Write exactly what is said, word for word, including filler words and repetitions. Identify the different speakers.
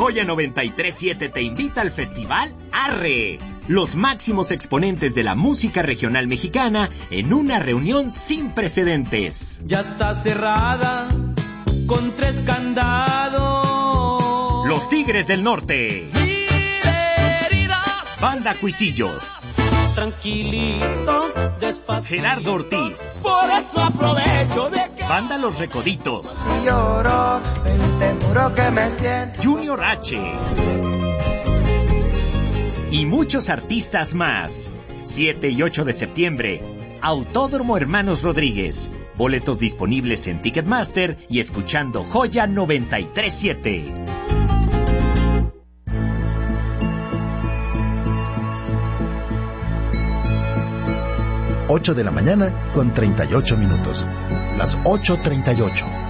Speaker 1: Joya noventa y tres siete te invita al festival Arre. Los máximos exponentes de la música regional mexicana en una reunión sin precedentes.
Speaker 2: Ya está cerrada con tres candados.
Speaker 1: Los Tigres del Norte.
Speaker 2: Mil heridas.
Speaker 1: Banda Cuisillos.
Speaker 2: Tranquilito, despacito.
Speaker 1: Gerardo Ortiz.
Speaker 2: Por eso aprovecho de que...
Speaker 1: Banda Los Recoditos.
Speaker 3: Si lloro, te juro que me siento.
Speaker 1: Junior H. Y muchos artistas más. siete y ocho de septiembre. Autódromo Hermanos Rodríguez. Boletos disponibles en Ticketmaster y escuchando Joya noventa y tres siete.
Speaker 4: ocho de la mañana con treinta y ocho minutos. Las ocho treinta y ocho.